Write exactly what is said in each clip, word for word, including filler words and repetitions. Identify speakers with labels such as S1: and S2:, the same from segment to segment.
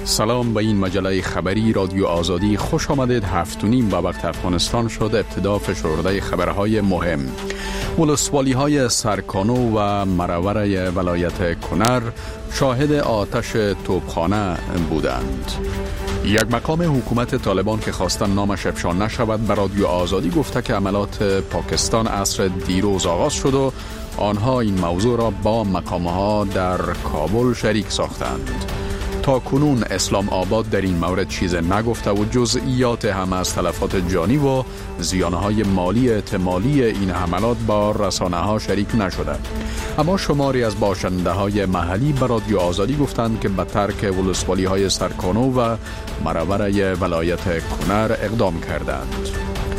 S1: سلام به این مجله خبری رادیو آزادی. خوش آمدید. هفت و نیم به وقت افغانستان شد. ابتدا فشرده خبرهای مهم. ولسوالی های سرکانو و مرور ولایت کنر شاهد آتش توپخانه بودند. یک مقام حکومت طالبان که خواستن نامش افشا نشود به رادیو آزادی گفته که عملیات پاکستان عصر دیروز آغاز شد و آنها این موضوع را با مقامها در کابل شریک ساختند. تا کنون اسلام آباد در این مورد چیز نگفته و جزئیات هم از تلفات جانی و زیانهای مالی احتمالی این حملات با رسانه ها شریک نشده. اما شماری از باشنده های محلی به رادیو آزادی گفتند که به ترک ولسوالی های سرکانو و مرور ولایت کنر اقدام کردند.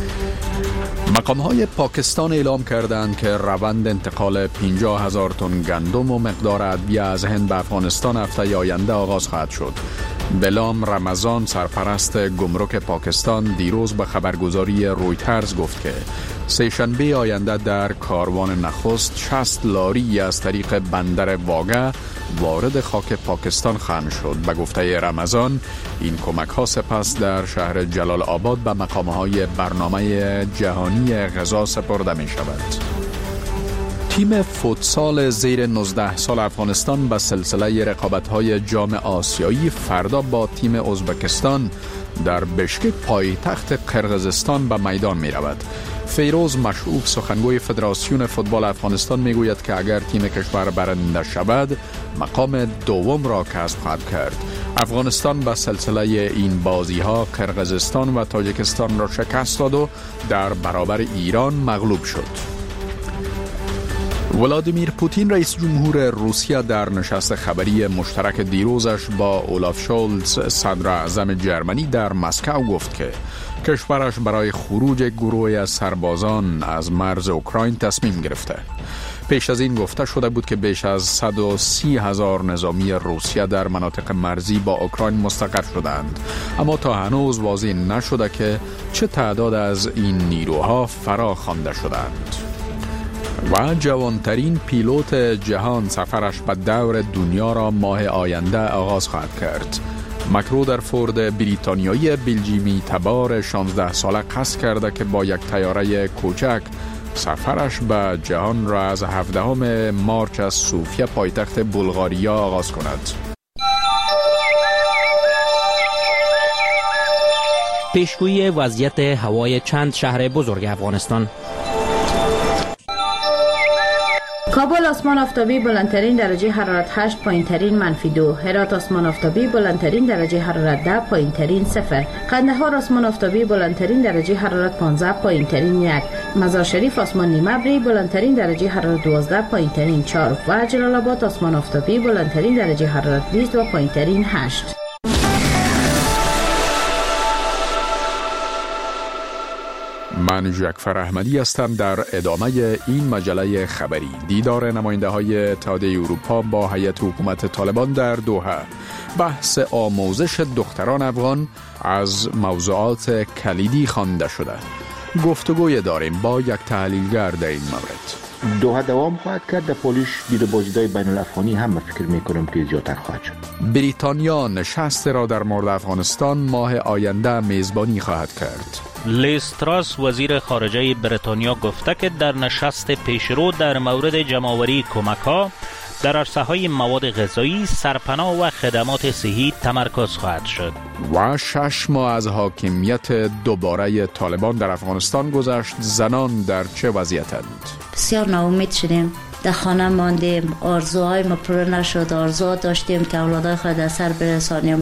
S1: مقام های پاکستان اعلام کردند که روند انتقال پنجاه هزار تن گندم و مقدار ادویه از هند به افغانستان هفته آینده آغاز خواهد شد. بلام رمضان، سرپرست گمرک پاکستان، دیروز به خبرگزاری رویترز گفت که سه‌شنبه آینده در کاروان نخست شصت لاری از طریق بندر واگه وارد خاک پاکستان خواهند شد. به گفته رمضان این کمک ها سپس در شهر جلال آباد به مقام های برنامه جهانی غذا سپرده می شود. تیم فوتسال زیر نوزده سال افغانستان به سلسله رقابت‌های جام آسیایی فردا با تیم ازبکستان در بشکک پایتخت قرقیزستان به میدان می رود. فیروز مشعوف سخنگوی فدراسیون فوتبال افغانستان می گوید که اگر تیم کشور برنده شود مقام دوم را کسب خواهد کرد. افغانستان به سلسله این بازی ها قرقیزستان و تاجیکستان را شکست داد و در برابر ایران مغلوب شد. ولادیمیر پوتین رئیس جمهور روسیه در نشست خبری مشترک دیروزش با اولاف شولز صدر اعظم جرمنی در مسکو گفت که کشورش برای خروج گروهی از سربازان از مرز اوکراین تصمیم گرفته. پیش از این گفته شده بود که بیش از صد و سی هزار نظامی روسیه در مناطق مرزی با اوکراین مستقر شدند، اما تا هنوز واضح نشده که چه تعداد از این نیروها فرا خوانده شدند. و جوانترین پیلوت جهان سفرش به دور دنیا را ماه آینده آغاز خواهد کرد. مکرو در فورد بریتانیایی بلژیمی تبار شانزده ساله قصد کرده که با یک طیاره کوچک سفرش به جهان را از هفدهم مارچ از صوفیه پایتخت بلغاریا آغاز کند.
S2: پیشگویی وضعیت هوای چند شهر بزرگ افغانستان.
S3: کابل آسمان آفتابی بلندترین درجه حرارت هشت، پایینترین منفی دو. هرات آسمان آفتابی بلندترین درجه حرارت ده، پایینترین صفر. قندهار آسمان آفتابی بلندترین درجه حرارت پانزده، پایینترین یک. مزار شریف آسمان نیمه ابری بلندترین درجه حرارت دوازده، پایینترین چهار. و جلال آباد آسمان آفتابی بلندترین درجه حرارت بیست و پایینترین هشت.
S1: من جعفر احمدی هستم. در ادامه این مجله خبری، دیدار نماینده های اتحادیه اروپا با هیئت حکومت طالبان در دوحه. بحث آموزش دختران افغان از موضوعات کلیدی خوانده شده. گفتگوی داریم با یک تحلیلگر در این مورد.
S4: دوحه دوام خواهد کرد. در پولیش دید بازدیدهای بین الافغانی هم فکر میکنم که زیادتر خواهد شد.
S1: بریتانیا نشست را در مورد افغانستان ماه آینده میزبانی خواهد کرد.
S5: لیز تراس وزیر خارجه بریتانیا گفته که در نشست پیشرو در مورد جمع‌آوری کمک‌ها در عرصه‌های مواد غذایی، سرپناه و خدمات صحی تمرکز خواهد شد.
S1: و شش ماه از حاکمیت دوباره طالبان در افغانستان گذشت. زنان در چه وضعیتند؟
S6: بسیار ناامید شدیم، در خانه ماندیم، آرزوهای ما پر نشد. آرزو داشتیم که اولادای خود در سر برسانیم.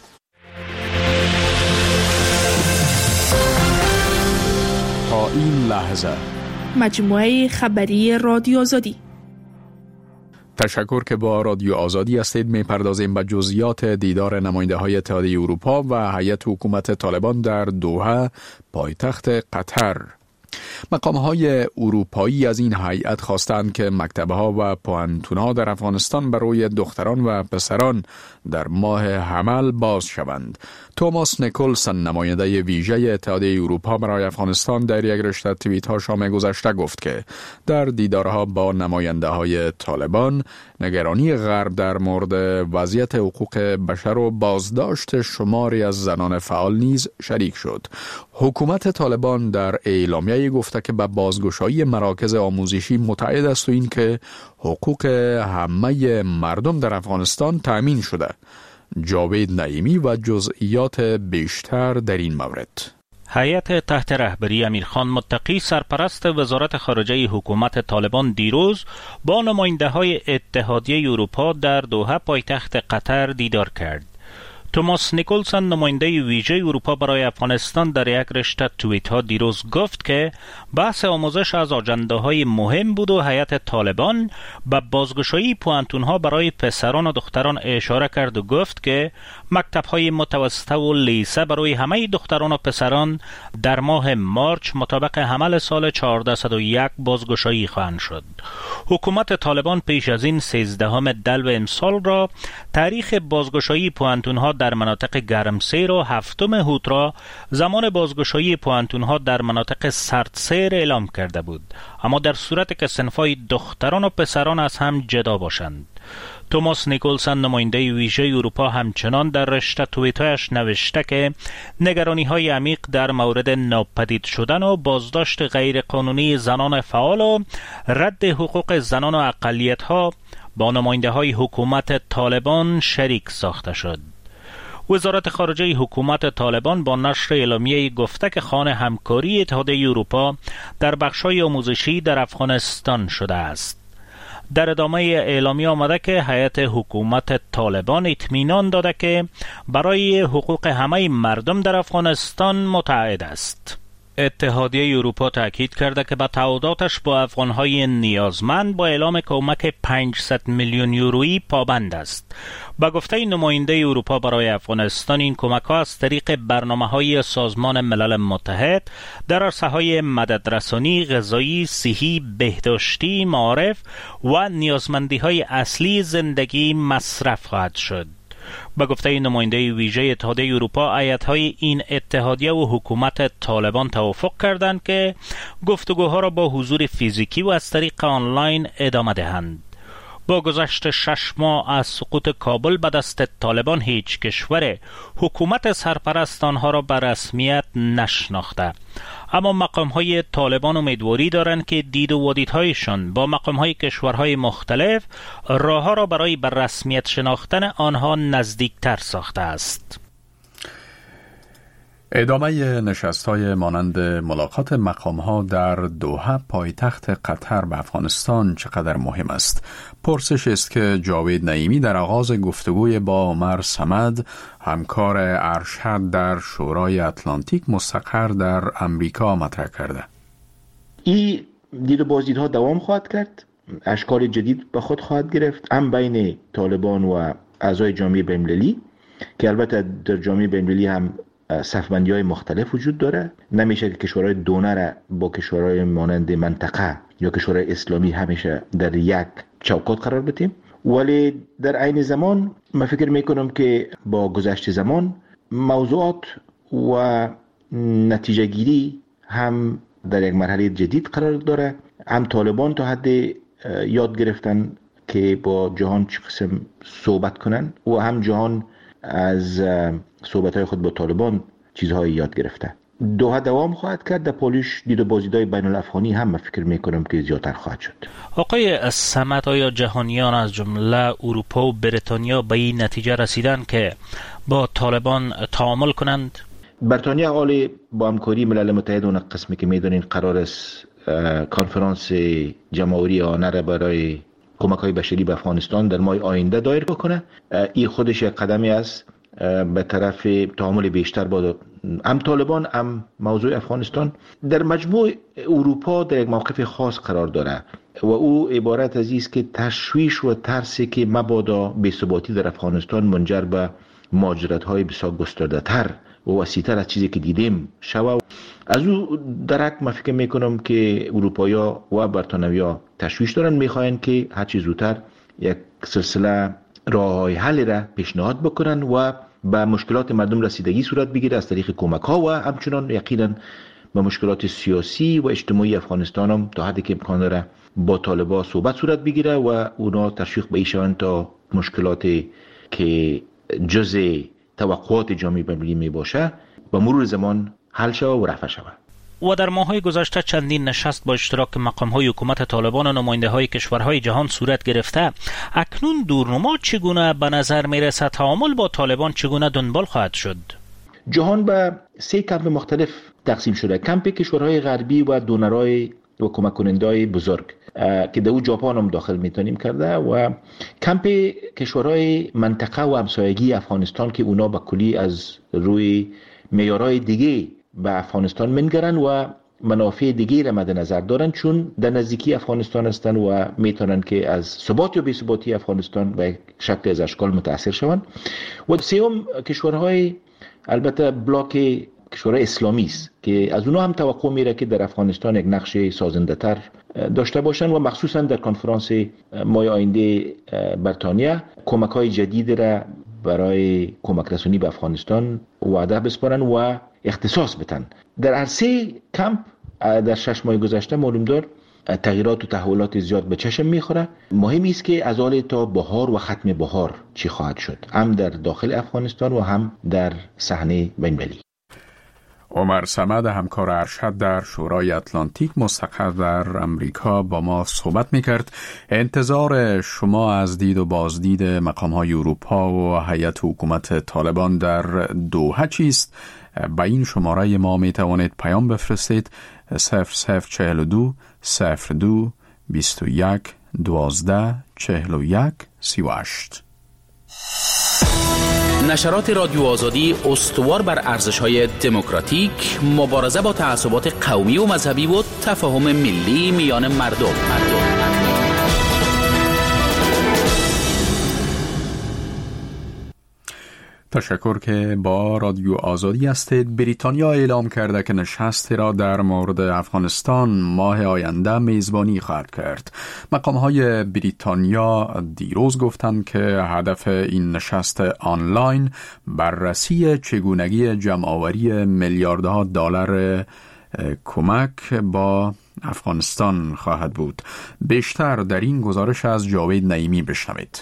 S1: تا این لحظه
S7: مجموعه خبری رادیو آزادی.
S1: تشکر که با رادیو آزادی هستید. می پردازیم به جزئیات دیدار نماینده های اتحادیه اروپا و هیئت حکومت طالبان در دوحه پایتخت قطر. مقام‌های اروپایی از این هیئت خواستند که مکتب‌ها و پوهنتون‌ها در افغانستان برای دختران و پسران در ماه حمل باز شوند. توماس نیکولسن، نماینده ویژه اتحادیه اروپا برای افغانستان، در یک رشته توییت‌ها شام گذشته گفت که در دیدارها با نماینده‌های طالبان نگرانی غرب در مورد وضعیت حقوق بشر و بازداشت شماری از زنان فعال نیز شریک شد. حکومت طالبان در اعلامیه گفته که به بازگشایی مراکز آموزشی متعهد است و این که حقوق همه مردم در افغانستان تأمین شده. جاوید نعیمی و جزئیات بیشتر در این مورد.
S5: هیئت تحت رهبری امیرخان متقی، سرپرست وزارت خارجه حکومت طالبان، دیروز با نماینده‌های اتحادیه اروپا در دوحه پایتخت قطر دیدار کرد. توماس نیکولسن، نماینده ویژه اروپا برای افغانستان، در یک رشته توییت ها دیروز گفت که بحث آموزش از آجنده‌های مهم بود و هیئت طالبان به بازگشایی پوهنتون‌ها برای پسران و دختران اشاره کرد و گفت که مکتب‌های متوسطه و لیسه برای همه دختران و پسران در ماه مارچ مطابق حمل سال چهارصد و یک بازگشایی خواهند شد. حکومت طالبان پیش از این سیزدهم دلو امسال را تاریخ بازگشایی پوهنتون‌ها در مناطق گرمسیر و هفتم هوت را زمان بازگشایی پوهنتون‌ها در مناطق سردسیر اعلام کرده بود، اما در صورت که صنف‌های دختران و پسران از هم جدا باشند. توماس نیکولسن، نماینده ویژه اروپا، همچنان در رشته توییت‌هایش نوشته که نگرانی‌های عمیق در مورد ناپدید شدن و بازداشت غیرقانونی زنان فعال و رد حقوق زنان و اقلیت‌ها با نماینده‌های حکومت طالبان شریک ساخته شد. وزارت خارجه حکومت طالبان با نشر اعلامیه گفته که خوان همکاری اتحادیه اروپا در بخش‌های آموزشی در افغانستان شده است. در ادامه اعلامیه آمده که هیئت حکومت طالبان اطمینان داده که برای حقوق همه مردم در افغانستان متعهد است. اتحادیه اروپا تاکید کرده که به تعهداتش با افغانهای نیازمند با اعلام کمک پانصد میلیون یورویی پابند است. با گفته نماینده اروپا برای افغانستان، این کمک‌ها از طریق برنامه‌های سازمان ملل متحد در عرصه‌های مددرسانی، غذایی، صحی، بهداشتی، معارف و نیازمندی‌های اصلی زندگی مصرف خواهد شد. با گفته نماینده ویژه اتحادیه اروپا، هیئت‌های این اتحادیه و حکومت طالبان توافق کردند که گفتگوها را با حضور فیزیکی و از طریق آنلاین ادامه دهند. با گذشت شش ماه از سقوط کابل به دست طالبان، هیچ کشور حکومت سرپرست آنها را به رسمیت نشناخته، اما مقام‌های طالبان امیدواری دارند که دید و وادیدهایشان با مقام‌های کشورهای مختلف راه‌ها را برای به رسمیت شناختن آنها نزدیکتر ساخته است.
S1: ادامه نشست‌های مانند ملاقات مقام‌ها در دوحه پایتخت قطر به افغانستان چقدر مهم است؟ پرسش است که جاوید نعیمی در آغاز گفتگوی با عمر صمد، همکار ارشد در شورای اتلانتیک مستقر در امریکا، مطرح کرده.
S4: این دید و بازدیدها دوام خواهد کرد، اشکال جدید به خود خواهد گرفت، هم بین طالبان و اعضای جامعه بین‌المللی که البته در جامعه بین‌المللی هم صفبندی های مختلف وجود داره. نمیشه که کشورهای دونر با کشورهای مانند منطقه یا کشورهای اسلامی همیشه در یک چوکات قرار بدیم، ولی در عین زمان من فکر میکنم که با گذشت زمان موضوعات و نتیجه گیری هم در یک مرحله جدید قرار داره. هم طالبان تا حد یاد گرفتن که با جهان چه قسم صحبت کنن و هم جهان از صحبت‌های خود با طالبان چیزهایی یاد گرفته. دوحه دوام خواهد کرد. در پولیش دید و بازدیدهای بین الافغانی هم من فکر میکنم که زیادتر خواهد شد.
S5: آقای صمد، آیا جهانیان از جمله اروپا و بریتانیا به این نتیجه رسیدن که با طالبان تعامل کنند؟
S4: بریتانیا حال با همکاری ملل متحد اون قسمی که میدونین قرار است کنفرانس جمهوری آنه را برای کمک‌های بشری به افغانستان در ماه آینده دایر بکنه. این خودش یک قدمی است به طرف تعامل بیشتر با هم طالبان هم موضوع افغانستان. در مجموع اروپا در یک موقف خاص قرار داره و او عبارت از است که تشویش و ترسی که مبادا بی‌ثباتی در افغانستان منجر به مهاجرت‌های بسیار گسترده‌تر و وسیع‌تر از چیزی که دیدیم شوه از او درک من فکر میکنم که اروپایا و بریتانیا تشویش دارن، میخواین که هر چیز زودتر یک سلسله راههای حل را پیشنهاد بکنن و به مشکلات مردم رسیدگی صورت بگیره از طریق کمک ها و همچنان یقینا به مشکلات سیاسی و اجتماعی افغانستان هم تا حدی که امکان داره با طالبان صحبت صورت بگیره و اونا تشویق به ایشان تا مشکلاتی که جزء توقعات جامعه بین‌المللی می باشه با مرور زمان حل شود و رفع شود.
S5: و در ماه‌های گذشته چندین نشست با اشتراک مقام‌های حکومت طالبان و نماینده‌های کشورهای جهان صورت گرفته. اکنون دورنما چگونه به نظر می‌رسد؟ تعامل با طالبان چگونه دنبال خواهد شد؟
S4: جهان به سه کمپ مختلف تقسیم شده. کمپ کشورهای غربی و دونرهای و کمک کننده‌های بزرگ که در او ژاپن هم داخل میتونیم کرده و کمپ کشورهای منطقه و همسایگی افغانستان که اونا به کلی از روی معیارهای دیگه به افغانستان منگرن و منافع دیگه را مد نظر دارن، چون در نزدیکی افغانستان هستن و میتونن که از ثبات یا بی ثباتی افغانستان به شکل از اشکال متاثر شوند. و سوم کشورهای البته بلاک کشورهای اسلامی است که از اونها هم توقع میره که در افغانستان یک نقش سازنده تر داشته باشن و مخصوصا در کنفرانس ماه آینده بریتانیا کمک های جدید را برای کمک رسانی به افغانستان وعده بسپارن و اختصاص بدن. در هر سه کمپ در شش ماه گذشته معلوم دار تغییرات و تحولات زیاد به چشم میخوره. مهم است که از حال تا بهار و ختم بهار چی خواهد شد، هم در داخل افغانستان و هم در صحنه بین‌المللی.
S1: عمر صمد، همکار ارشد در شورای اتلانتیک مستقر در امریکا، با ما صحبت میکرد. انتظار شما از دید و بازدید مقام‌های اروپا و هیئت حکومت طالبان در دوحه چیست؟ با این شماره ما میتوانید پیام بفرستید: صفر صفر چهل و دو صفر دو بیست و یک دوازده چهل و یک سی و هشت.
S8: نشرات رادیو آزادی استوار بر ارزش‌های دموکراتیک، مبارزه با تعصبات قومی و مذهبی و تفاهم ملی میان مردم. مردم.
S1: تشکر که با رادیو آزادی هستید. بریتانیا اعلام کرده که نشستی را در مورد افغانستان ماه آینده میزبانی خواهد کرد. مقام‌های بریتانیا دیروز گفتند که هدف این نشست آنلاین بررسی چگونگی جمع‌آوری میلیاردها دلار کمک با افغانستان خواهد بود. بیشتر در این گزارش از جاوید نعیمی بشنوید.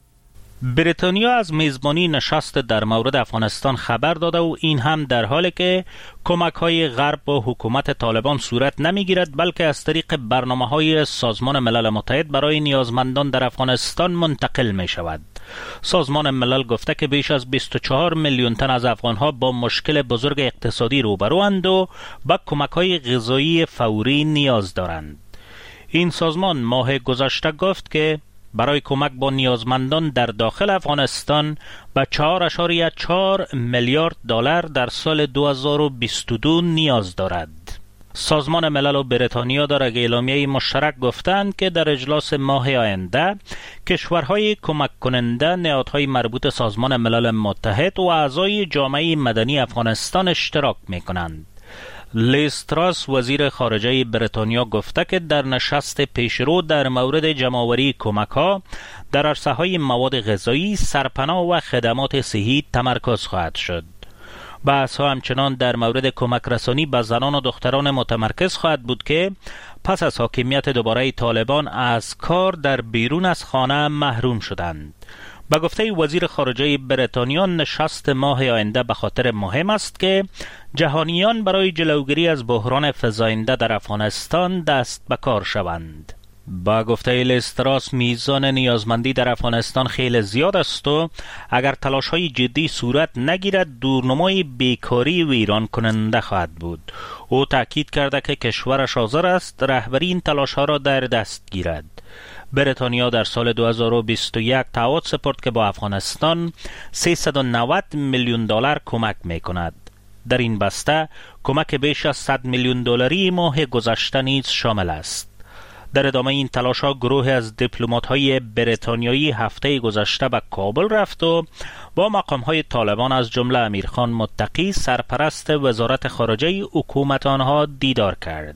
S5: بریتانیا از میزبانی نشست در مورد افغانستان خبر داده و این هم در حالی که کمک‌های غرب با حکومت طالبان صورت نمی‌گیرد، بلکه از طریق برنامه‌های سازمان ملل متحد برای نیازمندان در افغانستان منتقل می‌شود. سازمان ملل گفته که بیش از بیست و چهار میلیون تن از افغان‌ها با مشکل بزرگ اقتصادی روبروند و به کمک‌های غذایی فوری نیاز دارند. این سازمان ماه گذشته گفت که برای کمک با نیازمندان در داخل افغانستان به چهار اشاریه چهار میلیارد دلار در سال دو هزار و بیست و دو نیاز دارد. سازمان ملل و بریتانیا در اعلامیه مشترک گفتند که در اجلاس ماه آینده کشورهای کمک کننده، نهادهای مربوط سازمان ملل متحد و اعضای جامعه مدنی افغانستان اشتراک می‌کنند. لیز تراس، وزیر خارجه بریتانیا، گفته که در نشست پیشرو در مورد جمع‌آوری کمک‌ها در عرصه‌های مواد غذایی، سرپناه و خدمات صحی تمرکز خواهد شد. بحث‌ها همچنان در مورد کمک رسانی به زنان و دختران متمرکز خواهد بود که پس از حاکمیت دوباره طالبان از کار در بیرون از خانه محروم شدند. با گفته وزیر خارجه بریتانیا، نشست ماه آینده به خاطر مهم است که جهانیان برای جلوگیری از بحران فزاینده در افغانستان دست به کار شوند. با گفته لیز تراس، میزان نیازمندی در افغانستان خیلی زیاد است و اگر تلاش‌های جدی صورت نگیرد دورنمای بیکاری ویران کننده خواهد بود. او تاکید کرده که کشورش حاضر است رهبری این تلاش‌ها را در دست گیرد. بریتانیا در سال دو هزار و بیست و یک تعهد سپرد که با افغانستان سیصد و نود میلیون دلار کمک می‌کند. در این بسته کمک بیش از صد میلیون دلاری ماه گذشته نیز شامل است. در ادامه این تلاش ها گروه از دیپلمات های بریتانیایی هفته گذشته به کابل رفت و با مقام های طالبان از جمله امیرخان متقی سرپرست وزارت خارجه حکومت آنها دیدار کرد.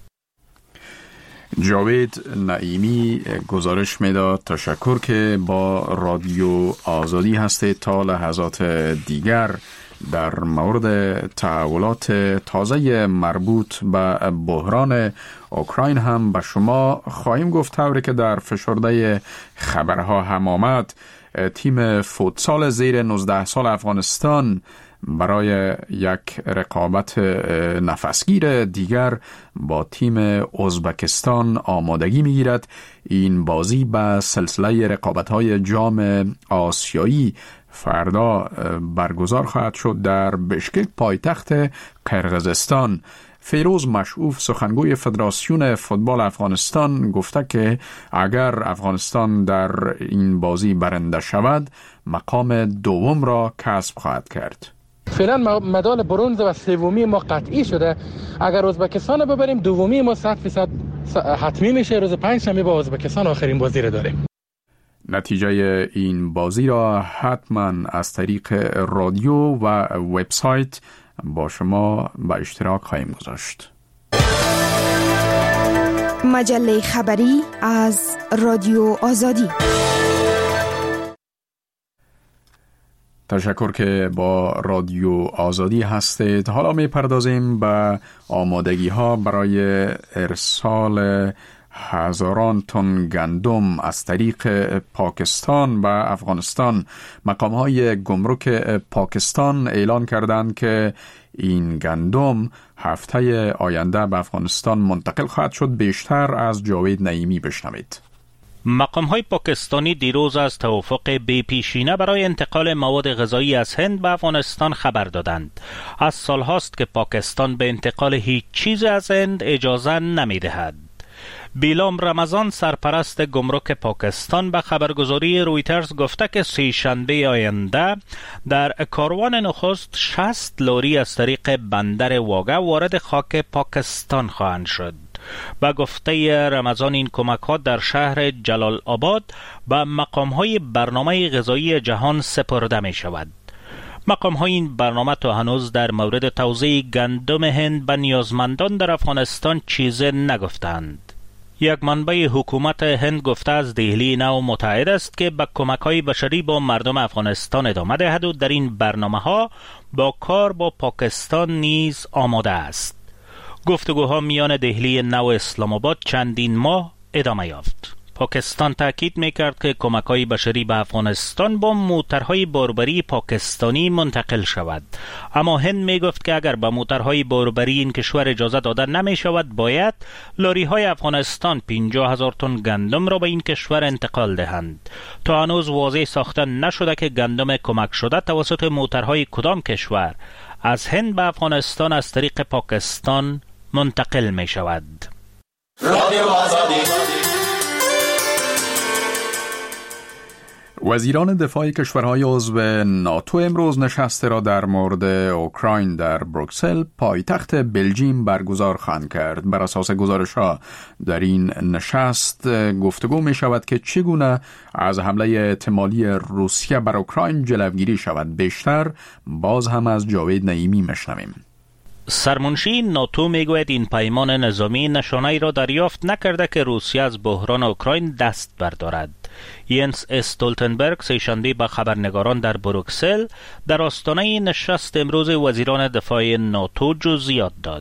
S1: جاوید نعیمی گزارش میداد. تشکر که با رادیو آزادی هستید. تا لحظات دیگر در مورد تحولات تازه مربوط به بحران اوکراین هم به شما خواهیم گفت. طوری که در فشرده خبرها هم آمد، تیم فوتسال زیر نوزده سال افغانستان برای یک رقابت نفسگیر دیگر با تیم ازبکستان آمادگی میگیرد. این بازی به سلسله رقابت‌های جام آسیایی فردا برگزار خواهد شد در بشکک پایتخت قرقیزستان. فیروز مشعوف سخنگوی فدراسیون فوتبال افغانستان گفته که اگر افغانستان در این بازی برنده شود مقام دوم را کسب خواهد کرد.
S9: فعلا مدال برنز و سومی ما قطعی شده. اگر ازبکستان رو ببریم دومی ما صد فیصد حتمی میشه. روز پنجشنبه با ازبکستان آخرین بازی رو داریم.
S1: نتیجه این بازی را حتما از طریق رادیو و وبسایت با شما به اشتراک خواهیم گذاشت.
S7: مجله خبری از رادیو آزادی.
S1: تشکر که با رادیو آزادی هستید. حالا می پردازیم به آمادگی ها برای ارسال هزاران تن گندم از طریق پاکستان و افغانستان. مقام های گمرک پاکستان اعلان کردند که این گندم هفته آینده به افغانستان منتقل خواهد شد. بیشتر از جاوید نعیمی بشنوید.
S5: مقام های پاکستانی دیروز از توافق بی پیشینه برای انتقال مواد غذایی از هند به افغانستان خبر دادند. از سال هاست که پاکستان به انتقال هیچ چیز از هند اجازه نمی دهد. بیلام رمضان سرپرست گمرک پاکستان به خبرگزاری رویترز گفته که سه شنبه آینده در کاروان نخست شصت لاری از طریق بندر واگه وارد خاک پاکستان خواهند شد. با گفته رمضان این کمک ها در شهر جلال آباد به مقام های برنامه غذایی جهان سپرده می شود. مقام های این برنامه تا هنوز در مورد توزیع گندم هند به نیازمندان در افغانستان چیزی نگفتند. یک منبع حکومت هند گفته از دهلی نو متعهد است که به کمک‌های بشری با مردم افغانستان ادامه دهد و در این برنامه‌ها با کار با پاکستان نیز آماده است. گفتگوها میان دهلی نو و اسلام آباد چندین ماه ادامه یافت. پاکستان تاکید میکرد که کمک‌های بشری به افغانستان با موترهای باربری پاکستانی منتقل شود، اما هند میگفت که اگر به موترهای باربری این کشور اجازه داده نمی شود باید لاری‌های افغانستان پنجاه هزار تن گندم را به این کشور انتقال دهند. تا هنوز واضح ساخته نشده که گندم کمک شده توسط موترهای کدام کشور از هند به افغانستان از طریق پاکستان منتقل می شود. رادیو آزادی.
S1: وزیران دفاع کشورهای عضو ناتو امروز نشست را در مورد اوکراین در بروکسل پایتخت بلژیم برگزار خواهند کرد. بر اساس گزارش‌ها در این نشست گفتگو می شود که چگونه از حمله احتمالی روسیه بر اوکراین جلوگیری شود. بیشتر باز هم از جاوید نعیمی میشنویم.
S5: سرمنشی ناتو میگوید این پیمان نظامی نشانه‌ای را دریافت نکرده که روسیه از بحران اوکراین دست بردارد. ینس استولتنبرگ سه‌شنبه به خبرنگاران در بروکسل در آستانه نشست امروز وزیران دفاع ناتو جزئیات داد.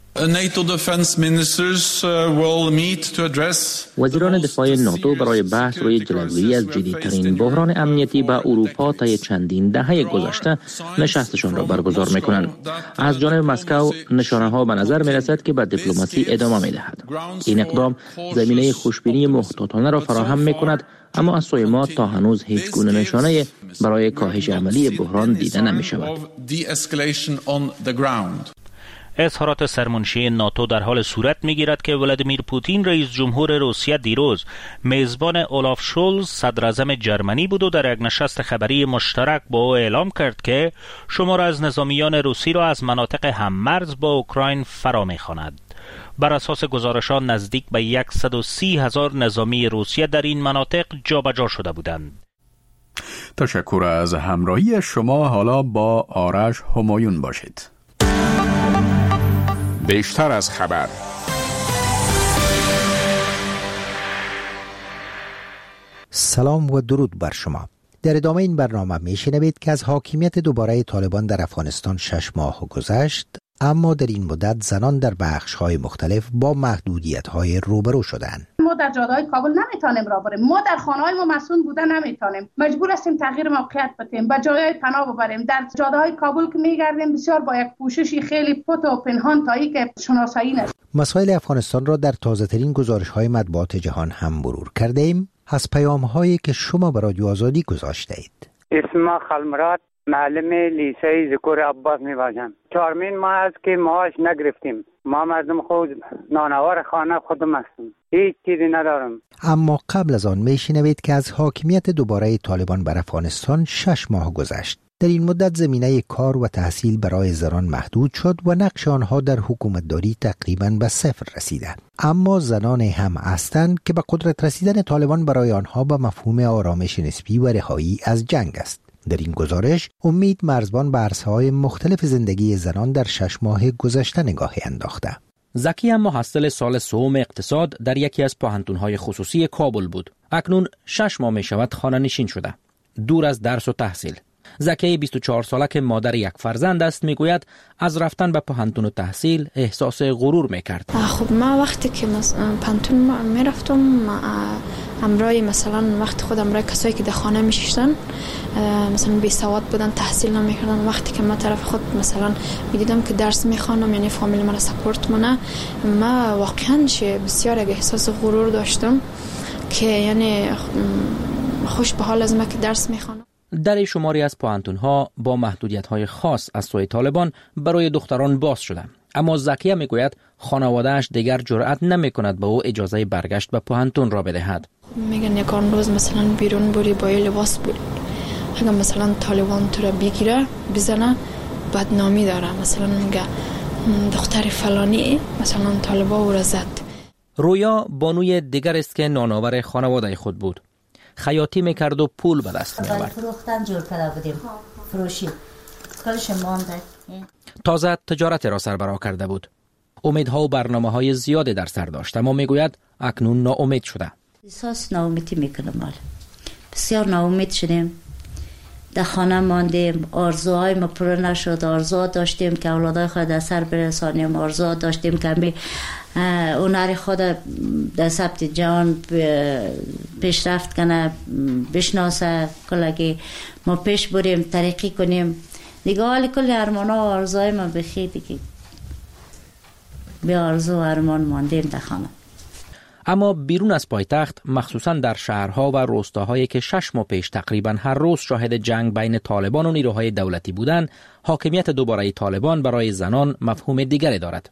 S10: وزیران دفاع ناتو برای بحث روی جلوگیری از جدیدترین بحران امنیتی به اروپا طی چندین دهه گذشته نشستشان را برگزار می‌کنند. از جانب مسکو نشانه‌ها به نظر می‌رسد که به دیپلماسی ادامه می‌دهد. این اقدام زمینه خوشبینی محتاطانه را فراهم می‌کند، اما از سوی ما تا هنوز هیچ گونه نشانه برای کاهش عملی بحران دیده نمی‌شود.
S5: اظهارات سرمنشی ناتو در حال صورت می‌گیرد که ولادیمیر پوتین رئیس جمهور روسیه دیروز میزبان اولاف شولز صدر اعظم جرمنی بود و در یک نشست خبری مشترک با او اعلام کرد که شمار از نظامیان روسی را از مناطق هممرز با اوکراین فرا می‌خواند. بر اساس گزارشان نزدیک به صد و سی هزار نظامی روسیه در این مناطق جابجا شده بودند.
S1: تشکر از همراهی شما. حالا با آرش همایون باشید. بیشتر از خبر.
S11: سلام و درود بر شما. در ادامه این برنامه میشنوید که از حاکمیت دوباره طالبان در افغانستان شش ماه گذشت، اما در این مدت زنان در بخش‌های مختلف با محدودیت‌های روبرو شدند.
S12: ما در جاده‌های کابل نمیتونیم راه بریم، ما در خانه‌های ما مسئول بوده نمیتونیم، مجبور هستیم تغییر موقعیت بدیم، به جایهای پناه ببریم. در جاده‌های کابل که میگردیم بسیار با یک پوششی خیلی پت و پنهان تایی که شناسایی نیست. مسائل افغانستان را در تازه‌ترین گزارش‌های مطبوعات جهان هم مرور کردیم. از پیام‌هایی که شما به رادیو آزادی گذاشتید.
S13: اسم خلمرات، معلم لیسه ذکر عباس میباشم. چهارمین ماه است که معاش نگرفتیم. ما مردم خود نانوار خانه خودم هستیم، هیچ چیزی ندارم.
S11: اما قبل از آن میشنوید که از حاکمیت دوباره طالبان بر افغانستان شش ماه گذشت. در این مدت زمینه کار و تحصیل برای زنان محدود شد و نقش آنها در حکومتداری تقریباً به صفر رسیده. اما زنان هم هستند که به قدرت رسیدن طالبان برای آنها به مفهوم آرامش نسبی و رهایی از جنگ است. در این گزارش امید مرزبان به عرصه‌های مختلف زندگی زنان در شش ماه گذشته نگاهی انداخته.
S2: زکی هم محصل سال سوم اقتصاد در یکی از پوهنتون‌های خصوصی کابل بود. اکنون شش ماه می شود خانه نشین شده، دور از درس و تحصیل. زکی بیست و چهار ساله که مادر یک فرزند است میگوید از رفتن به پوهنتون و تحصیل احساس غرور میکرد.
S14: خب ما وقتی که پوهنتون میرفتم امرای مثلا وقت خود امرای کسایی که در خانه میشیشتن مثلا بی سواد بودن، تحصیل نمیکردن، وقتی که ما طرف خود مثلا میدیدم که درس میخوانم یعنی فامیل من سپورت منه، ما واقعا بسیار احساس غرور داشتم که یعنی خوش به حال از ما که درس میخوانم.
S2: در شماری از پوهنتون‌ها با محدودیت‌های خاص از سوی طالبان برای دختران باز شده، اما زکیه میگوید خانواده‌اش دیگر جرأت نمی‌کند به او اجازه برگشت به پوهنتون را بدهد.
S14: میگن یکان روز مثلا بیرون بری با لباس بری، اگر مثلا طالبان تو را بگیره بزنه بدنامی داره، مثلا میگه دختر فلانی مثلا طالبا او را زد.
S2: رویا بانوی دیگر است که نانآور خانواده خود بود. خیاطی میکرد و پول به دست میآورد.
S6: فروختن جور کرده بودیم، فروشی کارش مانده.
S2: تازه تجارت را سربراه کرده بود. امیدها و برنامه‌های زیاده در سر داشت، اما میگوید اکنون ناامید شده.
S6: احساس ناامیدی میکنم. مال بسیار ناامید شدیم، در خانه ماندیم، آرزوهای ما پر نشد. آرزو داشتیم که اولادای خود در سر برسانیم، آرزو داشتیم که می هنر خود در ثبت جهان پیشرفت کنه، بشناسه، کلگی ما پیش بریم، ترقی کنیم. دیگه حالی کلی ارمان ها و آرزوهای ما بخی دیگه به آرزو و ارمان ماندیم در خانه.
S2: اما بیرون از پایتخت، مخصوصا در شهرها و روستاهایی که شش ماه پیش تقریبا هر روز شاهد جنگ بین طالبان و نیروهای دولتی بودند، حاکمیت دوباره طالبان برای زنان مفهوم دیگری دارد.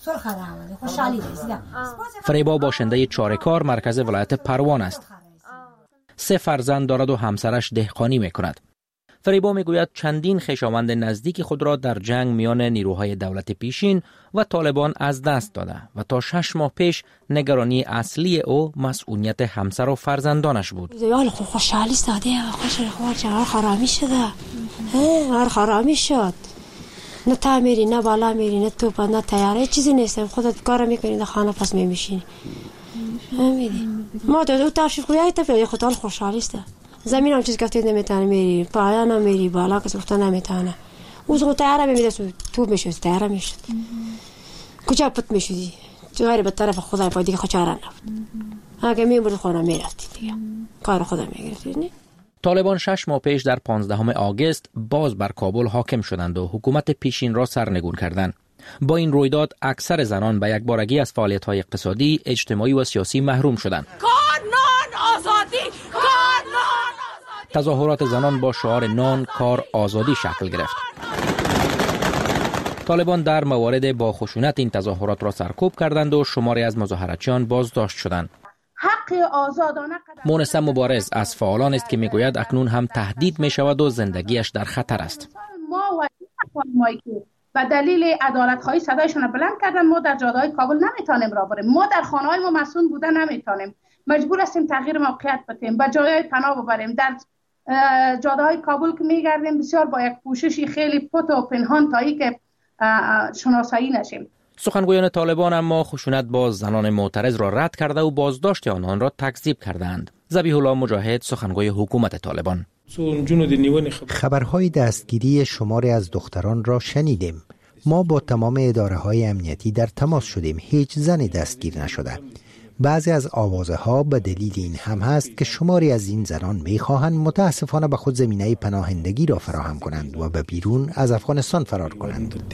S2: فریبا باشنده چارکار مرکز ولایت پروان است. سه فرزند دارد و همسرش دهقانی میکند. فریبا میگوید چندین خویشاوند نزدیک خود را در جنگ میان نیروهای دولت پیشین و طالبان از دست داده و تا شش ماه پیش نگرانی اصلی او مسئولیت همسر و فرزندانش بود.
S15: یال خوشحالی ساده خوش خوش خرامی شده. هر خرامی شد. نه تا میری نه بالا میری نه توپ نه تیاره چیزی نیستم، خودت کار میکنی در خانه پس میمیشینی. میدی ما تو تا شکویای تا خودت خوشحالی است. زمین هم چیز گفته نمیتونه میری، پایان هم میری، بالا کس گفته نمیتونه. اوز خود تیاره میمیده تو میشد، تیاره میشد. کجا پت میشدی؟ جواری به طرف خدا پای دیگه خوشحال نبود. اگه میبرد خونه میرفتی دیگه. کار خدا میگرفتی.
S2: طالبان شش ماه پیش در پانزدهم آگوست باز بر کابل حاکم شدند و حکومت پیشین را سرنگون کردند. با این رویداد اکثر زنان به یک بارگی از فعالیت‌های اقتصادی، اجتماعی و سیاسی محروم شدند.
S16: کار نان آزادی، کار نان آزادی.
S2: تظاهرات زنان با شعار نان کار آزادی شکل گرفت. طالبان در موارد با خشونت این تظاهرات را سرکوب کردند و شماری از مظاهراتچیان بازداشت شدند.
S12: حق آزادانه
S2: مونس مبارز از فعالان است که میگوید اکنون هم تهدید می شود و زندگیش در خطر است.
S12: ما و خانمایی که و دلیل عدالت خواهی صدایشان بلند کردن ما در جاده‌های کابل نمیتونیم را بریم، ما در خانه‌های ما مسئول بودن نمیتونیم، مجبور هستیم تغییر موقعیت بدیم، به جای پناه ببریم. در جاده‌های کابل که میگردیم بسیار با یک پوششی خیلی پت و پنهان تایی که شناسایی نشیم.
S2: سخنگویان طالبان اما خشونت با زنان معترض را رد کرده و بازداشت آنان را تکذیب کردند. ذبیح الله مجاهد، سخنگوی حکومت طالبان:
S11: خبرهای دستگیری شماری از دختران را شنیدیم. ما با تمام اداره‌های امنیتی در تماس شدیم. هیچ زنی دستگیر نشده. بعضی از آوازه ها به دلیل این هم هست که شماری از این زنان می‌خواهند متاسفانه به خود زمینه پناهندگی را فراهم کنند و به بیرون از افغانستان فرار کنند.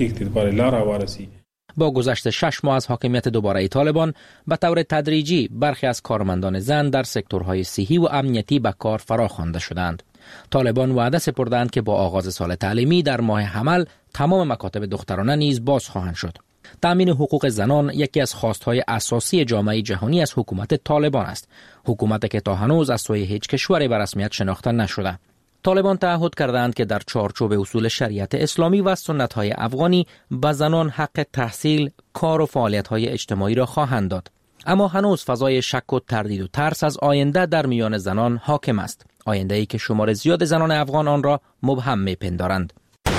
S2: با گذشت شش ماه از حاکمیت دوباره طالبان به طور تدریجی برخی از کارمندان زن در سکتورهای صحی و امنیتی به کار فراخوانده شدند. طالبان وعده سپردند که با آغاز سال تعلیمی در ماه حمل تمام مکاتب دخترانه نیز باز خواهند شد. تأمین حقوق زنان یکی از خواستهای اساسی جامعه جهانی از حکومت طالبان است. حکومتی که تا هنوز از سوی هیچ کشوری به رسمیت شناخته نشده. طالبان تعهد کردند که در چارچوب اصول شریعت اسلامی و سنت‌های افغانی به زنان حق تحصیل، کار و فعالیت‌های اجتماعی را خواهند داد. اما هنوز فضای شک و تردید و ترس از آینده در میان زنان حاکم است. آینده‌ای که شمار زیاد زنان افغان آن را مبهم می‌پندارند.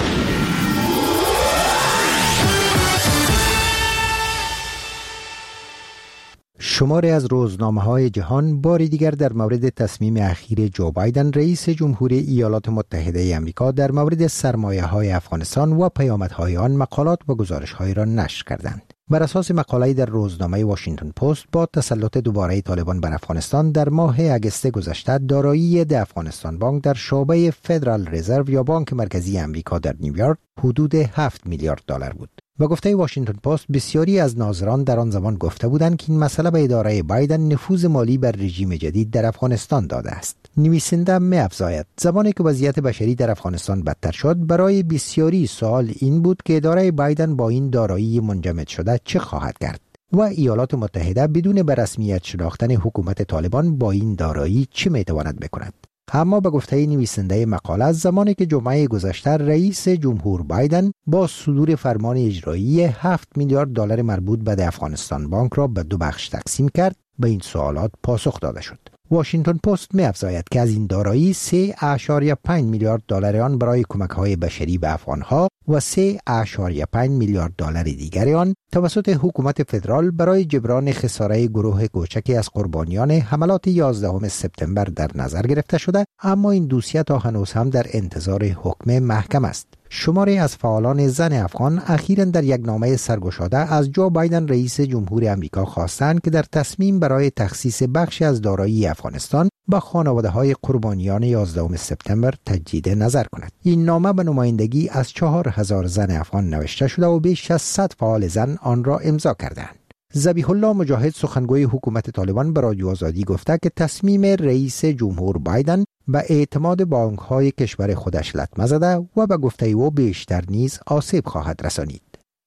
S11: شماری از روزنامه‌های جهان بار دیگر در مورد تصمیم اخیر جو بایدن رئیس جمهور ایالات متحده آمریکا در مورد سرمایه‌های افغانستان و پیامدهای آن مقالات و گزارش‌هایی را نشر کردند. بر اساس مقاله‌ای در روزنامه واشنگتن پست، با تسلط دوباره طالبان بر افغانستان در ماه اگست گذشته دارایی د افغانستان بانک در شعبه فدرال رزرو یا بانک مرکزی آمریکا در نیویورک حدود هفت میلیارد دلار بود. و گفته واشنگتن پست، بسیاری از ناظران در آن زمان گفته بودند که این مسئله به اداره بایدن نفوذ مالی بر رژیم جدید در افغانستان داده است. نویسنده می‌افزاید زمانی که وضعیت بشری در افغانستان بدتر شد، برای بسیاری سوال این بود که اداره بایدن با این دارایی منجمد شده چه خواهد کرد و ایالات متحده بدون به رسمیت شناختن حکومت طالبان با این دارایی چه می‌تواند بکند. اما به گفته نویسنده مقاله، از زمانی که جمعه گذشته رئیس جمهور بایدن با صدور فرمان اجرایی هفت میلیارد دلار مربوط به افغانستان بانک را به دو بخش تقسیم کرد، به این سوالات پاسخ داده شد. واشنگتن پست می‌افزاید که از این دارایی سه اشاریه پنج میلیارد دلار آن برای کمک‌های بشری به افغان‌ها و سه اشاریه پنج میلیارد دلار دیگر آن توسط حکومت فدرال برای جبران خساره گروه کوچکی از قربانیان حملات یازدهم سپتامبر در نظر گرفته شده، اما این دوسیه تا هنوز هم در انتظار حکم محکم است. شماری از فعالان زن افغان اخیراً در یک نامه سرگشاده از جو بایدن رئیس جمهور آمریکا خواستند که در تصمیم برای تخصیص بخشی از دارایی افغانستان به خانواده‌های قربانیان یازدهم سپتامبر تجدید نظر کند. این نامه به نمایندگی از چهار هزار زن افغان نوشته شده و بیش از صد فعال زن آن را امضا کردند. ذبیح الله مجاهد، سخنگوی حکومت طالبان، به رادیو آزادی گفته که تصمیم رئیس جمهور بایدن به اعتماد بانک‌های کشور خودش لطمه زده و به گفته او بیشتر نیز آسیب خواهد رسانید.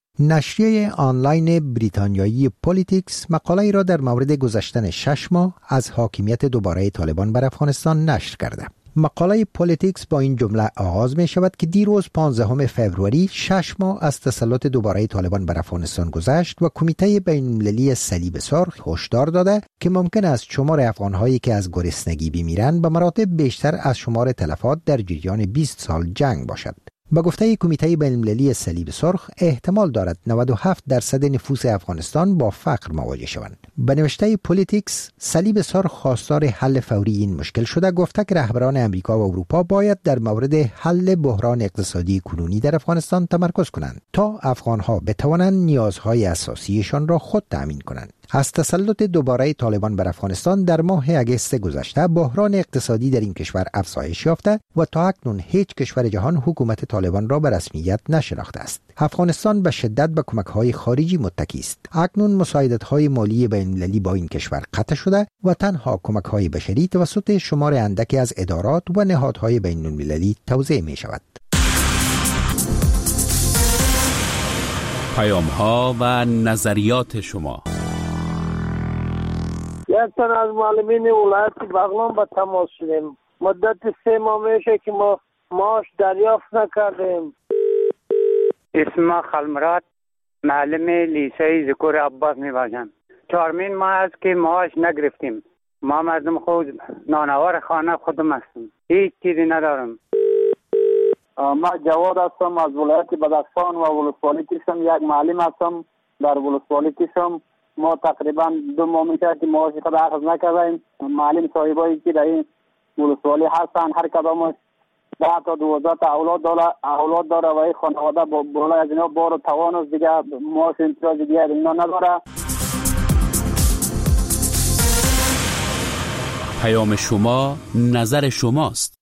S11: نشریه آنلاین بریتانیایی پولیتیکس مقاله را در مورد گذشتن شش ماه از حاکمیت دوباره طالبان بر افغانستان نشر کرده. مقاله پولیتیکس با این جمله آغاز می شود که دیروز پانزدهم فوریه شش ماه از تسلط دوباره طالبان بر افغانستان گذشت و کمیته بین‌المللی صلیب سرخ هشدار داده که ممکن است شمار افغان‌هایی که از گرسنگی بمیرند به مراتب بیشتر از شمار تلفات در جریان بیست سال جنگ باشد. با گفته کمیته بین‌المللی صلیب سرخ، احتمال دارد نود و هفت درصد نفوس افغانستان با فقر مواجه شوند. به نوشته پولیتیکس، صلیب سرخ خواستار حل فوری این مشکل شده، گفته که رهبران امریکا و اروپا باید در مورد حل بحران اقتصادی کنونی در افغانستان تمرکز کنند تا افغانها بتوانند نیازهای اساسیشان را خود تأمین کنند. از تسلط دوباره طالبان بر افغانستان در ماه اگست گذشته بحران اقتصادی در این کشور افزایش یافته و تا اکنون هیچ کشور جهان حکومت طالبان را به رسمیت نشناخته است. افغانستان به شدت به کمک‌های خارجی متکی است. اکنون مساعدت‌های مالی بین‌المللی با این کشور قطع شده و تنها کمک‌های بشری توسط شمار اندکی از ادارات و نهادهای بین‌المللی توزیع می‌شود.
S1: پیام ها و نظریات شما.
S17: یک تن از معلمین ولایت بغلان با تماس شدیم. مدت سه ماه میشه که ما معاش دریافت نکردیم.
S13: اسم خلمرات، معلم لیسه ذکر عباس میباشم. چهارمین ماه است که معاش نگرفتیم. ما مردم خود نانوار خانه خودم هستیم. هیچ چیزی ندارم.
S18: ما جواد هستم از ولایت بدخشان و ولسوالی کشم. یک معلم هستم در ولسوالی کشم. ما تقریبا دو ماه میشه که معاش خود اخذ نکردیم. معلم صاحبایی که در این ولسوالی هستن هر کدامش ده تا دوازده تا اولاد داره اولاد داره و این خانواده با بالای از اینا بار و توان است دیگه معاش امتیاز دیگه اینا نداره.
S1: پیام شما نظر شماست.